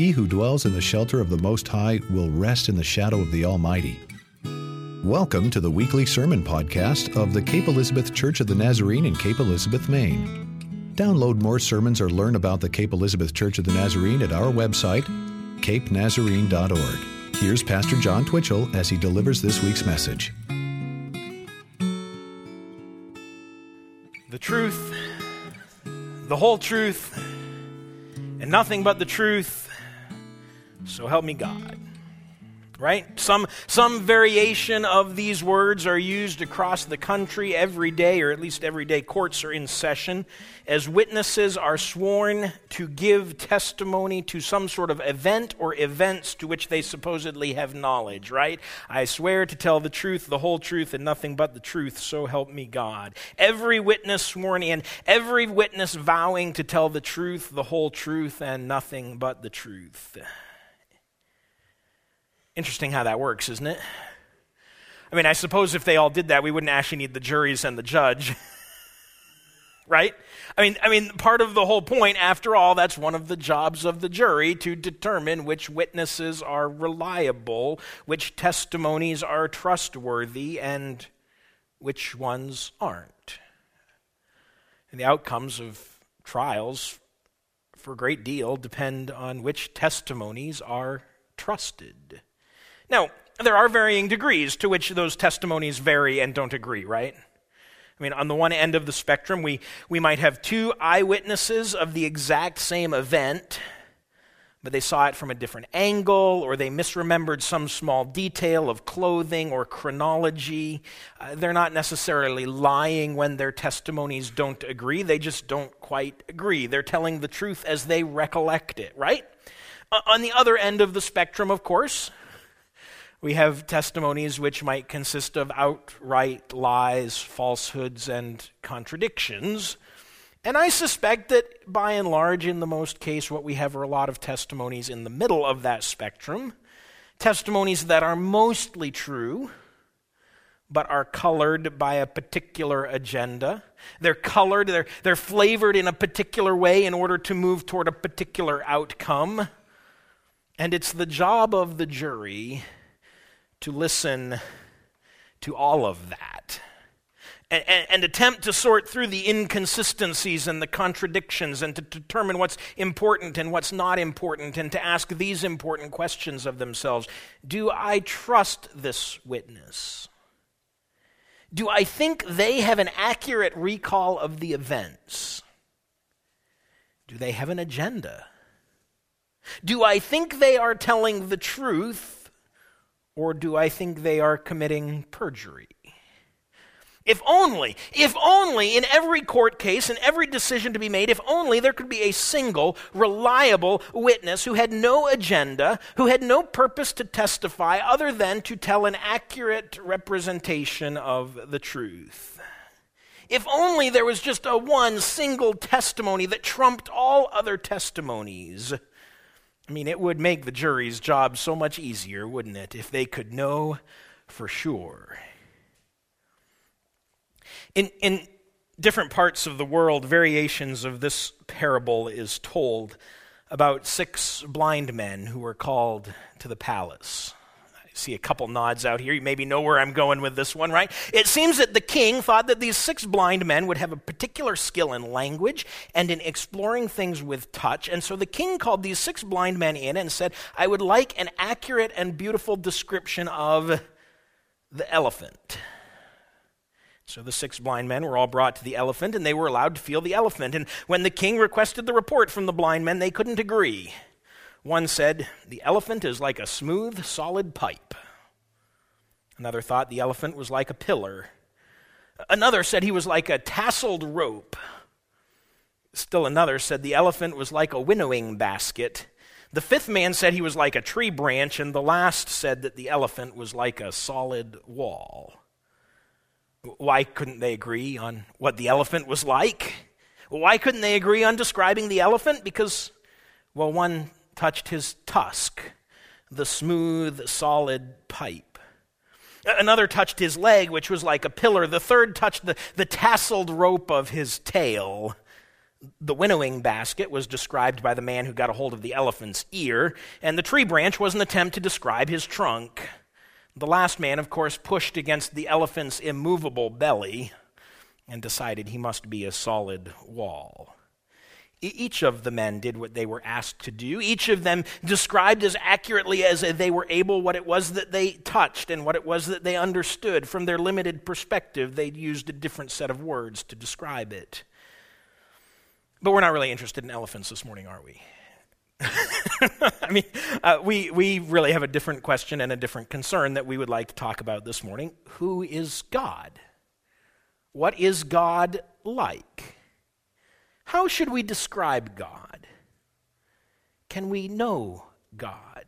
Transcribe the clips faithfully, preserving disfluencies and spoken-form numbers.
he who dwells in the shelter of the Most High will rest in the shadow of the Almighty. Welcome to the weekly sermon podcast of the Cape Elizabeth Church of the Nazarene in Cape Elizabeth, Maine. Download more sermons or learn about the Cape Elizabeth Church of the Nazarene at our website, cape nazarene dot org. Here's Pastor John Twitchell as he delivers this week's message. The truth, the whole truth, and nothing but the truth, so help me God. Right? Some some variation of these words are used across the country every day, or at least every day courts are in session, as witnesses are sworn to give testimony to some sort of event or events to which they supposedly have knowledge, right? I swear to tell the truth, the whole truth, and nothing but the truth, so help me God. Every witness sworn in, every witness vowing to tell the truth, the whole truth, and nothing but the truth. Interesting how that works, isn't it? I mean, I suppose if they all did that, we wouldn't actually need the juries and the judge, right? I mean, I mean, part of the whole point, after all, that's one of the jobs of the jury, to determine which witnesses are reliable, which testimonies are trustworthy, and which ones aren't. And the outcomes of trials, for a great deal, depend on which testimonies are trusted. Now, there are varying degrees to which those testimonies vary and don't agree, right? I mean, on the one end of the spectrum, we, we might have two eyewitnesses of the exact same event, but they saw it from a different angle, or they misremembered some small detail of clothing or chronology. Uh, they're not necessarily lying when their testimonies don't agree. They just don't quite agree. They're telling the truth as they recollect it, right? Uh, on the other end of the spectrum, of course, we have testimonies which might consist of outright lies, falsehoods, and contradictions. And I suspect that by and large, in the most case, what we have are a lot of testimonies in the middle of that spectrum. Testimonies that are mostly true, but are colored by a particular agenda. They're colored, they're, they're flavored in a particular way in order to move toward a particular outcome. And it's the job of the jury to listen to all of that and, and, and attempt to sort through the inconsistencies and the contradictions and to determine what's important and what's not important and to ask these important questions of themselves. Do I trust this witness? Do I think they have an accurate recall of the events? Do they have an agenda? Do I think they are telling the truth? Or do I think they are committing perjury? If only, if only in every court case, in every decision to be made, if only there could be a single, reliable witness who had no agenda, who had no purpose to testify other than to tell an accurate representation of the truth. If only there was just a one single testimony that trumped all other testimonies. I mean, it would make the jury's job so much easier, wouldn't it, if they could know for sure. In, in different parts of the world, variations of this parable is told about six blind men who were called to the palace. I see a couple nods out here. You maybe know where I'm going with this one, right? It seems that the king thought that these six blind men would have a particular skill in language and in exploring things with touch. And so the king called these six blind men in and said, I would like an accurate and beautiful description of the elephant. So the six blind men were all brought to the elephant, and they were allowed to feel the elephant. And when the king requested the report from the blind men, they couldn't agree. One said, the elephant is like a smooth, solid pipe. Another thought the elephant was like a pillar. Another said he was like a tasseled rope. Still another said the elephant was like a winnowing basket. The fifth man said he was like a tree branch, and the last said that the elephant was like a solid wall. Why couldn't they agree on what the elephant was like? Why couldn't they agree on describing the elephant? Because, well, one touched his tusk, the smooth, solid pipe. Another touched his leg, which was like a pillar. The third touched the, the tasseled rope of his tail, The winnowing basket was described by the man who got a hold of the elephant's ear, and the tree branch was an attempt to describe his trunk. The last man, of course, pushed against the elephant's immovable belly and decided he must be a solid wall. E- each of the men did what they were asked to do. Each of them described as accurately as they were able what it was that they touched and what it was that they understood. From their limited perspective, they used a different set of words to describe it. But we're not really interested in elephants this morning, are we? I mean, uh, we we really have a different question and a different concern that we would like to talk about this morning. Who is God? What is God like? How should we describe God? Can we know God?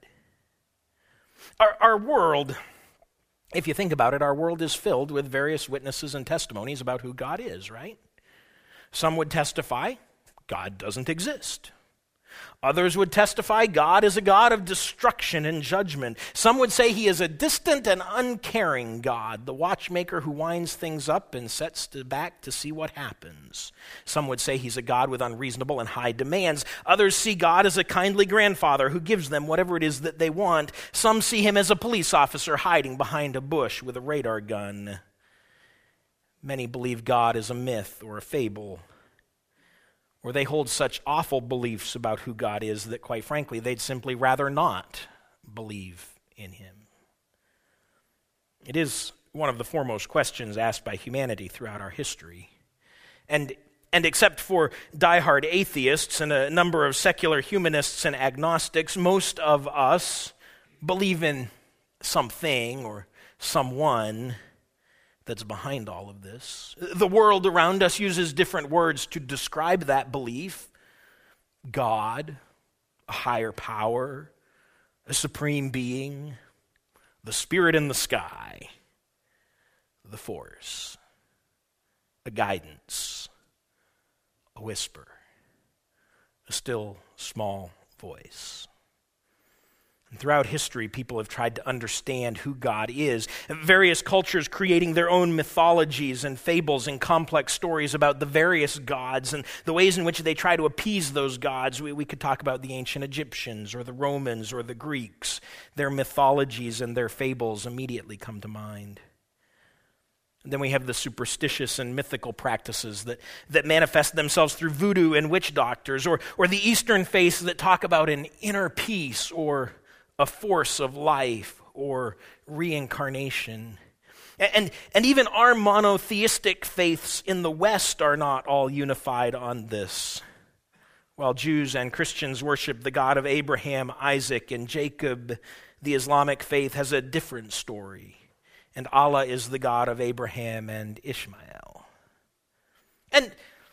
Our, our world, if you think about it, our world is filled with various witnesses and testimonies about who God is, right? Some would testify God doesn't exist. Others would testify God is a God of destruction and judgment. Some would say he is a distant and uncaring God, the watchmaker who winds things up and sets to back to see what happens. Some would say he's a God with unreasonable and high demands. Others see God as a kindly grandfather who gives them whatever it is that they want. Some see him as a police officer hiding behind a bush with a radar gun. Many believe God is a myth or a fable, or they hold such awful beliefs about who God is that, quite frankly, they'd simply rather not believe in him. It is one of the foremost questions asked by humanity throughout our history. And, and except for diehard atheists and a number of secular humanists and agnostics, most of us believe in something or someone that's behind all of this. The world around us uses different words to describe that belief. God, a higher power, a supreme being, the spirit in the sky, the force, a guidance, a whisper, a still small voice. And throughout history, people have tried to understand who God is. Various cultures creating their own mythologies and fables and complex stories about the various gods and the ways in which they try to appease those gods. We, we could talk about the ancient Egyptians or the Romans or the Greeks. Their mythologies and their fables immediately come to mind. And then we have the superstitious and mythical practices that, that manifest themselves through voodoo and witch doctors, or, or the Eastern faiths that talk about an inner peace or a force of life or reincarnation. And, and even our monotheistic faiths in the West are not all unified on this. While Jews and Christians worship the God of Abraham, Isaac, and Jacob, the Islamic faith has a different story. And Allah is the God of Abraham and Ishmael. And,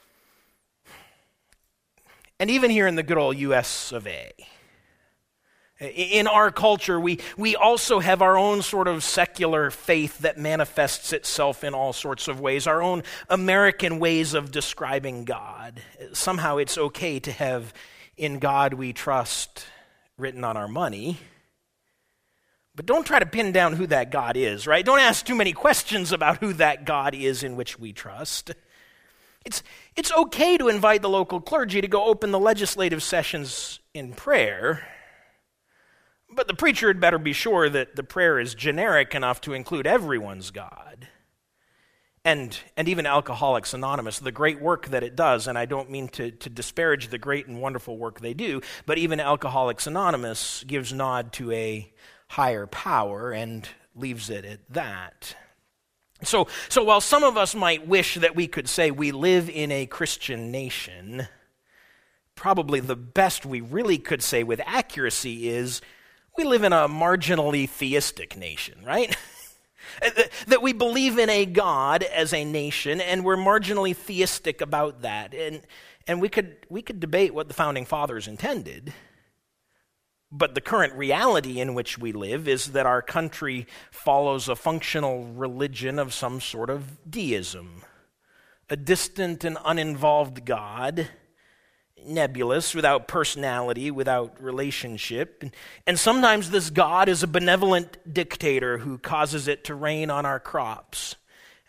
and even here in the good old U S of A, in our culture, we, we also have our own sort of secular faith that manifests itself in all sorts of ways, our own American ways of describing God. Somehow it's okay to have "In God We Trust" written on our money, but don't try to pin down who that God is, right? Don't ask too many questions about who that God is in which we trust. It's, it's okay to invite the local clergy to go open the legislative sessions in prayer, but the preacher had better be sure that the prayer is generic enough to include everyone's God. And, and even Alcoholics Anonymous, the great work that it does, and I don't mean to, to disparage the great and wonderful work they do, but even Alcoholics Anonymous gives nod to a higher power and leaves it at that. So, so while some of us might wish that we could say we live in a Christian nation, probably the best we really could say with accuracy is we live in a marginally theistic nation, right? That we believe in a God as a nation, and we're marginally theistic about that. And and we could we could debate what the Founding Fathers intended, but the current reality in which we live is that our country follows a functional religion of some sort of deism, a distant and uninvolved God, nebulous, without personality, without relationship. And sometimes this God is a benevolent dictator who causes it to rain on our crops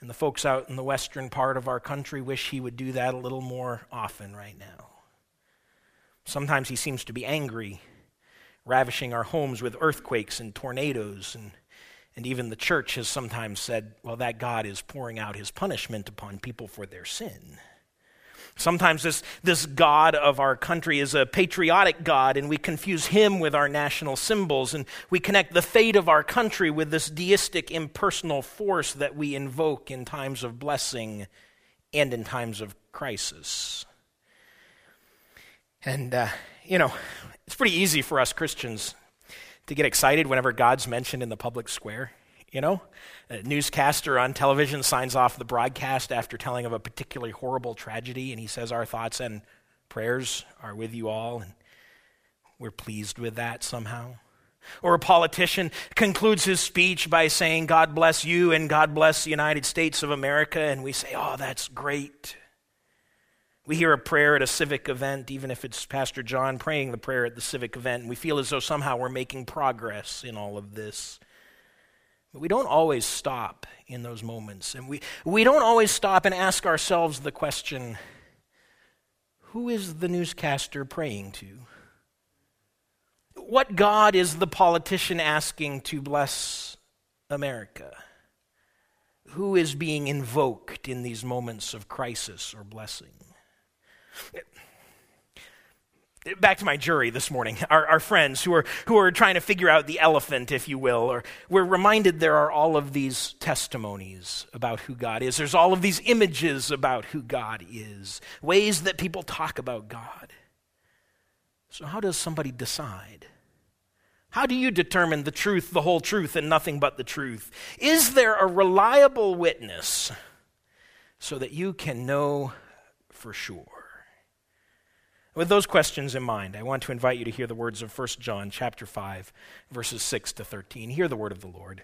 And the folks out in the western part of our country wish he would do that a little more often right now. Sometimes he seems to be angry, ravishing our homes with earthquakes and tornadoes, and, and even the church has sometimes said, well, that God is pouring out his punishment upon people for their sin. Sometimes this, this God of our country is a patriotic God, and we confuse him with our national symbols, and we connect the fate of our country with this deistic, impersonal force that we invoke in times of blessing and in times of crisis. And, uh, you know, it's pretty easy for us Christians to get excited whenever God's mentioned in the public square. You know, a newscaster on television signs off the broadcast after telling of a particularly horrible tragedy, and he says, our thoughts and prayers are with you all, and we're pleased with that somehow. Or a politician concludes his speech by saying, God bless you and God bless the United States of America, and we say, oh, that's great. We hear a prayer at a civic event, even if it's Pastor John praying the prayer at the civic event, and we feel as though somehow we're making progress in all of this. But we don't always stop in those moments. And we, we don't always stop and ask ourselves the question, who is the newscaster praying to? What God is the politician asking to bless America? Who is being invoked in these moments of crisis or blessing? Back to my jury this morning, our, our friends who are who are trying to figure out the elephant, if you will, or we're reminded there are all of these testimonies about who God is. There's all of these images about who God is, ways that people talk about God. So how does somebody decide? How do you determine the truth, the whole truth, and nothing but the truth? Is there a reliable witness so that you can know for sure? With those questions in mind, I want to invite you to hear the words of First John chapter five, verses six to thirteen. Hear the word of the Lord.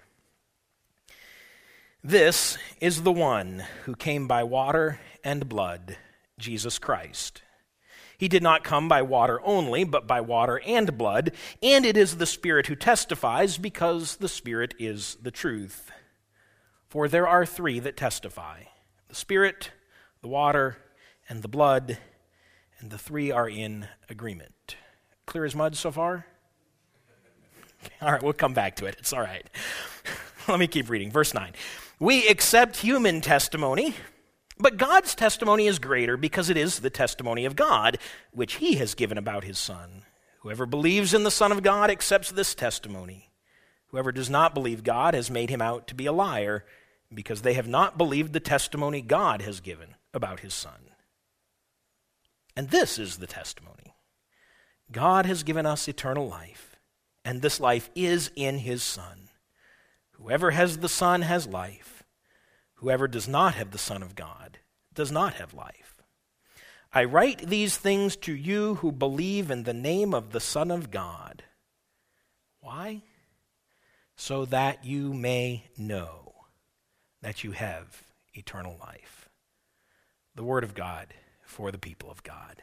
This is the one who came by water and blood, Jesus Christ. He did not come by water only, but by water and blood, and it is the Spirit who testifies, because the Spirit is the truth. For there are three that testify, the Spirit, the water, and the blood, and the three are in agreement. Clear as mud so far? All right, we'll come back to it. It's all right. Let me keep reading. Verse nine. We accept human testimony, but God's testimony is greater because it is the testimony of God, which he has given about his Son. Whoever believes in the Son of God accepts this testimony. Whoever does not believe God has made him out to be a liar, because they have not believed the testimony God has given about his Son. And this is the testimony. God has given us eternal life, and this life is in his Son. Whoever has the Son has life. Whoever does not have the Son of God does not have life. I write these things to you who believe in the name of the Son of God. Why? So that you may know that you have eternal life. The word of God for the people of God.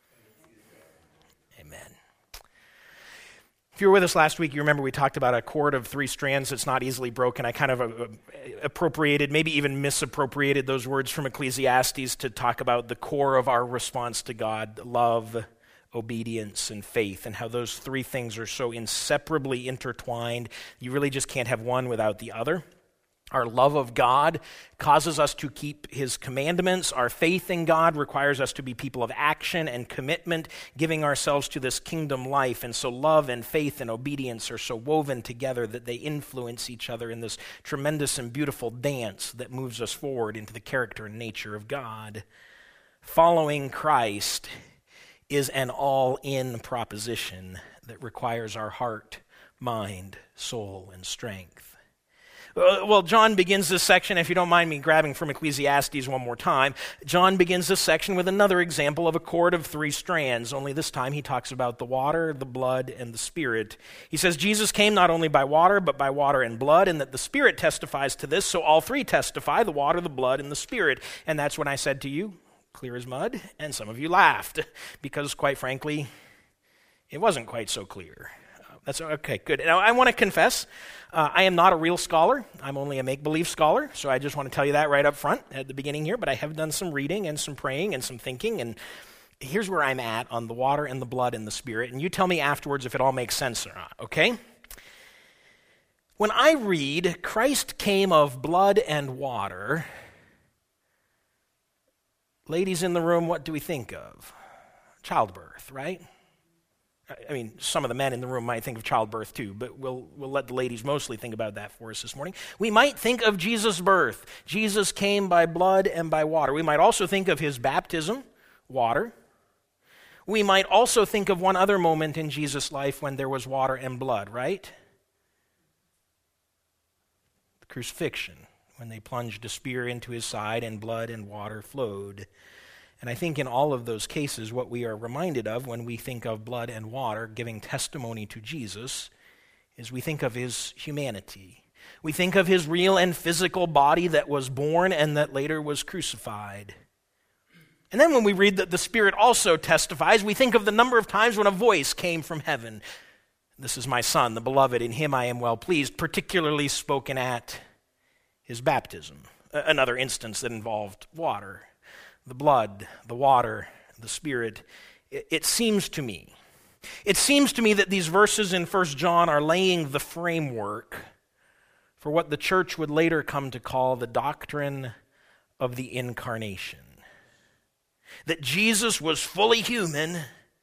Amen. If you were with us last week, you remember we talked about a cord of three strands that's not easily broken. I kind of uh, appropriated, maybe even misappropriated those words from Ecclesiastes to talk about the core of our response to God, love, obedience, and faith, and how those three things are so inseparably intertwined. You really just can't have one without the other. Our love of God causes us to keep his commandments. Our faith in God requires us to be people of action and commitment, giving ourselves to this kingdom life. And so love and faith and obedience are so woven together that they influence each other in this tremendous and beautiful dance that moves us forward into the character and nature of God. Following Christ is an all-in proposition that requires our heart, mind, soul, and strength. Well, John begins this section, if you don't mind me grabbing from Ecclesiastes one more time, John begins this section with another example of a cord of three strands, only this time he talks about the water, the blood, and the Spirit. He says, Jesus came not only by water, but by water and blood, and that the Spirit testifies to this, so all three testify, the water, the blood, and the Spirit. And that's when I said to you, clear as mud, and some of you laughed, because quite frankly, it wasn't quite so clear. That's okay, good. Now, I want to confess, uh, I am not a real scholar. I'm only a make-believe scholar, so I just want to tell you that right up front at the beginning here, but I have done some reading and some praying and some thinking, and here's where I'm at on the water and the blood and the Spirit, and you tell me afterwards if it all makes sense or not, okay? When I read, Christ came of blood and water, ladies in the room, what do we think of? Childbirth, right? I mean, some of the men in the room might think of childbirth too, but we'll we'll let the ladies mostly think about that for us this morning. We might think of Jesus' birth. Jesus came by blood and by water. We might also think of his baptism, water. We might also think of one other moment in Jesus' life when there was water and blood, right? The crucifixion, when they plunged a spear into his side and blood and water flowed. And I think in all of those cases, what we are reminded of when we think of blood and water giving testimony to Jesus is we think of his humanity. We think of his real and physical body that was born and that later was crucified. And then when we read that the Spirit also testifies, we think of the number of times when a voice came from heaven. This is my Son, the beloved, in him I am well pleased, particularly spoken at his baptism, another instance that involved water. The blood, the water, the Spirit. It, it seems to me, it seems to me that these verses in First John are laying the framework for what the church would later come to call the doctrine of the incarnation. That Jesus was fully human,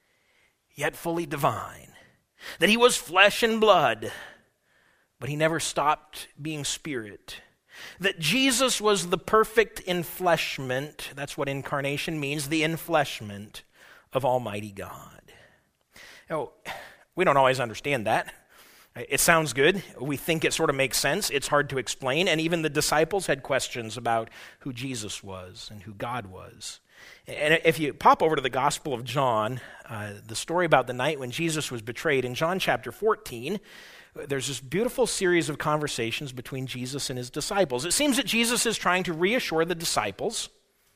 yet fully divine. That he was flesh and blood, but he never stopped being spirit. That Jesus was the perfect enfleshment, that's what incarnation means, the enfleshment of Almighty God. Now, we don't always understand that. It sounds good. We think it sort of makes sense. It's hard to explain, and even the disciples had questions about who Jesus was and who God was. And if you pop over to the Gospel of John, uh, the story about the night when Jesus was betrayed, in John chapter fourteen, there's this beautiful series of conversations between Jesus and his disciples. It seems that Jesus is trying to reassure the disciples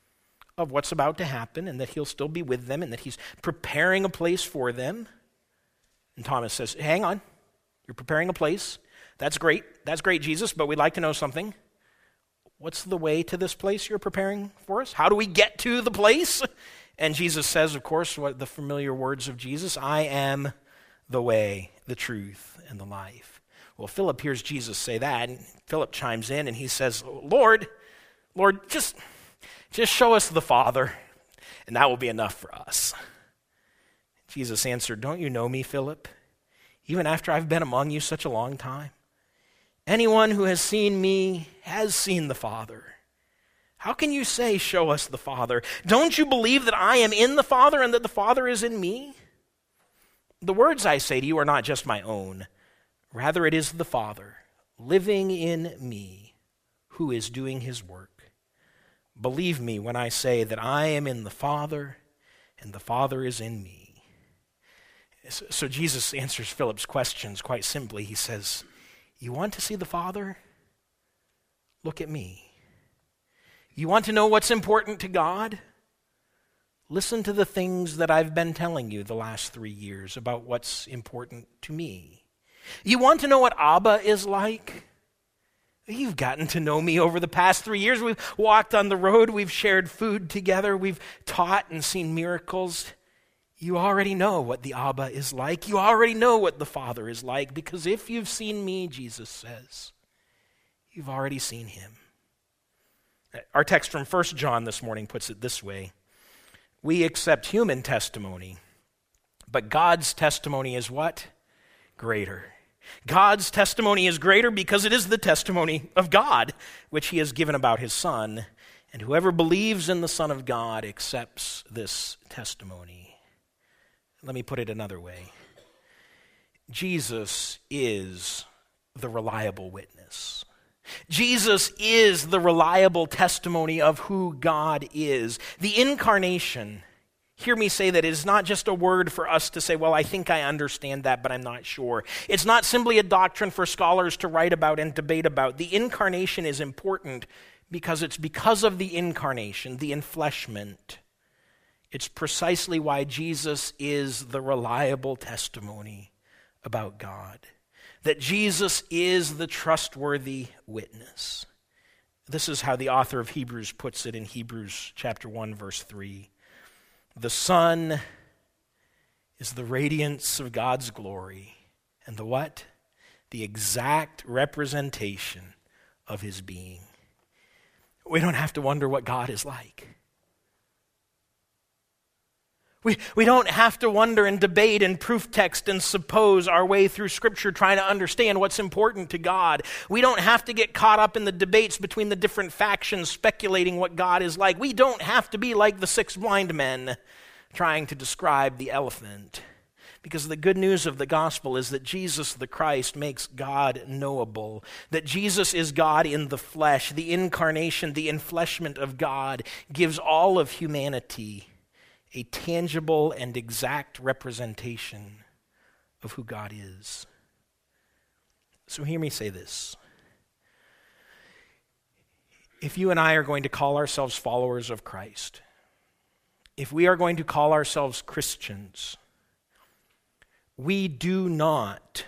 of what's about to happen and that he'll still be with them and that he's preparing a place for them. And Thomas says, hang on, you're preparing a place. That's great. That's great, Jesus, but we'd like to know something. What's the way to this place you're preparing for us? How do we get to the place? And Jesus says, of course, what the familiar words of Jesus, I am the way, the truth, and the life. Well, Philip hears Jesus say that, and Philip chimes in and he says, Lord, Lord, just, just show us the Father, and that will be enough for us. Jesus answered, don't you know me, Philip, even after I've been among you such a long time? Anyone who has seen me has seen the Father. How can you say, show us the Father? Don't you believe that I am in the Father and that the Father is in me? The words I say to you are not just my own. Rather, it is the Father living in me who is doing his work. Believe me when I say that I am in the Father and the Father is in me. So Jesus answers Philip's questions quite simply. He says, you want to see the Father? Look at me. You want to know what's important to God? Listen to the things that I've been telling you the last three years about what's important to me. You want to know what Abba is like? You've gotten to know me over the past three years. We've walked on the road. We've shared food together. We've taught and seen miracles. You already know what the Abba is like. You already know what the Father is like, because if you've seen me, Jesus says, you've already seen him. Our text from First John this morning puts it this way. We accept human testimony, but God's testimony is what? Greater. God's testimony is greater because it is the testimony of God, which he has given about his Son. And whoever believes in the Son of God accepts this testimony. Let me put it another way. Jesus is the reliable witness. Jesus is the reliable testimony of who God is. The incarnation, hear me say that it is not just a word for us to say, well, I think I understand that, but I'm not sure. It's not simply a doctrine for scholars to write about and debate about. The incarnation is important because it's because of the incarnation, the enfleshment. It's precisely why Jesus is the reliable testimony about God, that Jesus is the trustworthy witness. This is how the author of Hebrews puts it in Hebrews chapter one, verse three. The Son is the radiance of God's glory, and the what? The exact representation of his being. We don't have to wonder what God is like. We, we don't have to wonder and debate and proof text and suppose our way through Scripture trying to understand what's important to God. We don't have to get caught up in the debates between the different factions speculating what God is like. We don't have to be like the six blind men trying to describe the elephant. Because the good news of the gospel is that Jesus the Christ makes God knowable, that Jesus is God in the flesh, the incarnation, the enfleshment of God, gives all of humanity a tangible and exact representation of who God is. So hear me say this. If you and I are going to call ourselves followers of Christ, if we are going to call ourselves Christians, we do not,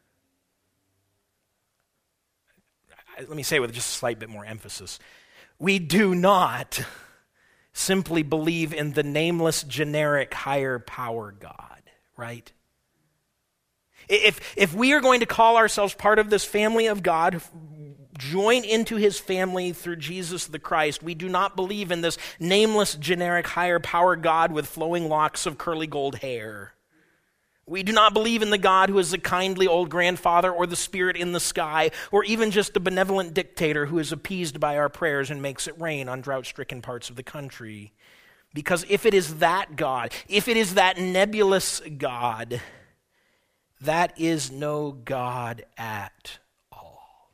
let me say it with just a slight bit more emphasis, we do not simply believe in the nameless, generic, higher power God, right? If, if we are going to call ourselves part of this family of God, join into his family through Jesus the Christ, we do not believe in this nameless, generic, higher power God with flowing locks of curly gold hair. We do not believe in the God who is the kindly old grandfather or the spirit in the sky or even just a benevolent dictator who is appeased by our prayers and makes it rain on drought-stricken parts of the country. Because if it is that God, if it is that nebulous God, that is no God at all.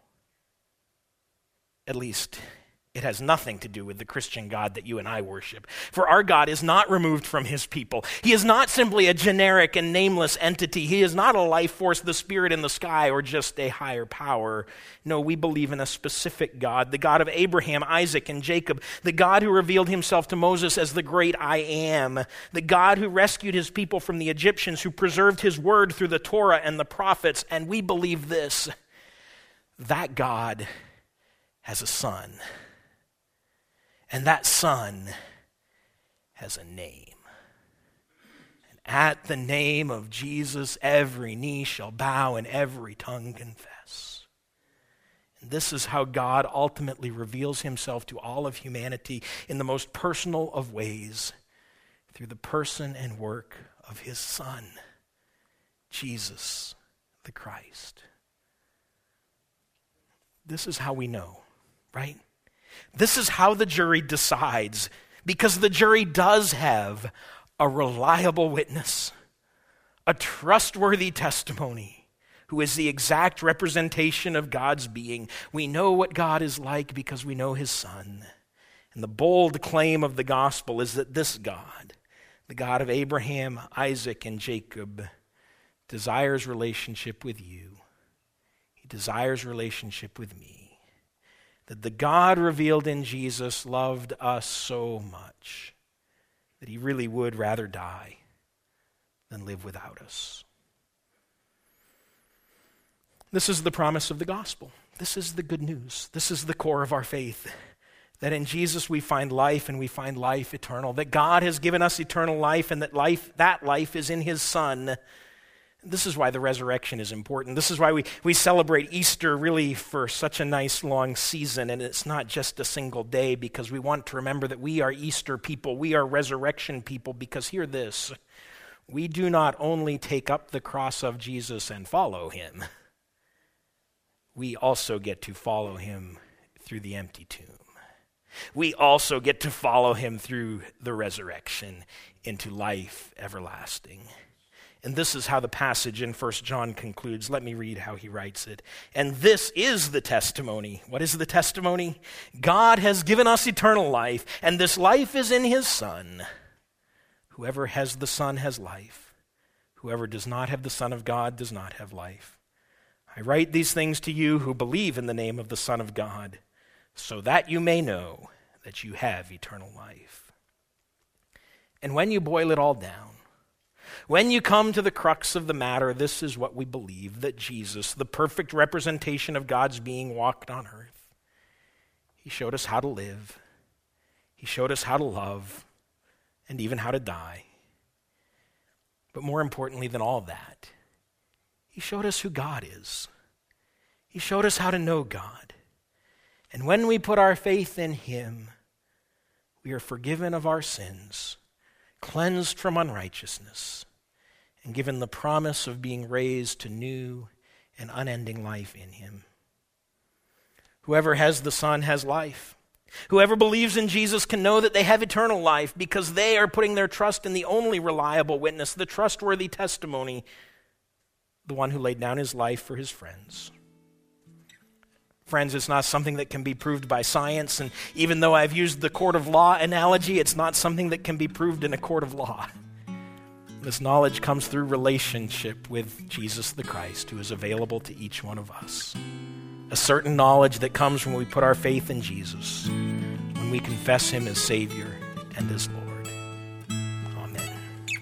At least, it has nothing to do with the Christian God that you and I worship. For our God is not removed from his people. He is not simply a generic and nameless entity. He is not a life force, the spirit in the sky, or just a higher power. No, we believe in a specific God, the God of Abraham, Isaac, and Jacob, the God who revealed himself to Moses as the great I am, the God who rescued his people from the Egyptians, who preserved his word through the Torah and the prophets. And we believe this, that God has a son. And that son has a name. And at the name of Jesus, every knee shall bow and every tongue confess. And this is how God ultimately reveals himself to all of humanity in the most personal of ways, through the person and work of his Son, Jesus the Christ. This is how we know, right? This is how the jury decides, because the jury does have a reliable witness, a trustworthy testimony, who is the exact representation of God's being. We know what God is like because we know his Son. And the bold claim of the gospel is that this God, the God of Abraham, Isaac, and Jacob, desires relationship with you. He desires relationship with me. That the God revealed in Jesus loved us so much that he really would rather die than live without us. This is the promise of the gospel. This is the good news. This is the core of our faith. That in Jesus we find life, and we find life eternal. That God has given us eternal life, and that life, that life is in his Son. This is why the resurrection is important. This is why we, we celebrate Easter really for such a nice long season, and it's not just a single day, because we want to remember that we are Easter people, we are resurrection people, because hear this, we do not only take up the cross of Jesus and follow him, we also get to follow him through the empty tomb. We also get to follow him through the resurrection into life everlasting. And this is how the passage in First John concludes. Let me read how he writes it. And this is the testimony. What is the testimony? God has given us eternal life, and this life is in his Son. Whoever has the Son has life. Whoever does not have the Son of God does not have life. I write these things to you who believe in the name of the Son of God, so that you may know that you have eternal life. And when you boil it all down, When you come to the crux of the matter, this is what we believe, that Jesus, the perfect representation of God's being, walked on earth. He showed us how to live. He showed us how to love and even how to die. But more importantly than all that, he showed us who God is. He showed us how to know God. And when we put our faith in him, we are forgiven of our sins, cleansed from unrighteousness, and given the promise of being raised to new and unending life in him. Whoever has the Son has life. Whoever believes in Jesus can know that they have eternal life because they are putting their trust in the only reliable witness, the trustworthy testimony, the one who laid down his life for his friends. Friends, it's not something that can be proved by science, and even though I've used the court of law analogy, it's not something that can be proved in a court of law. This knowledge comes through relationship with Jesus the Christ, who is available to each one of us. A certain knowledge that comes when we put our faith in Jesus, when we confess him as Savior and as Lord. Amen.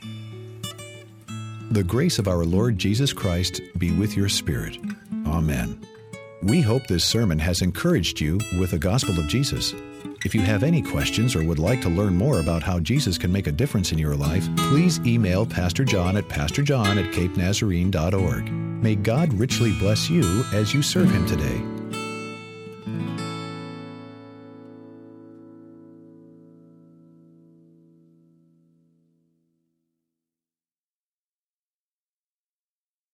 The grace of our Lord Jesus Christ be with your spirit. Amen. We hope this sermon has encouraged you with the gospel of Jesus. If you have any questions or would like to learn more about how Jesus can make a difference in your life, please email Pastor John at pastor john at cape nazarene dot org. May God richly bless you as you serve him today.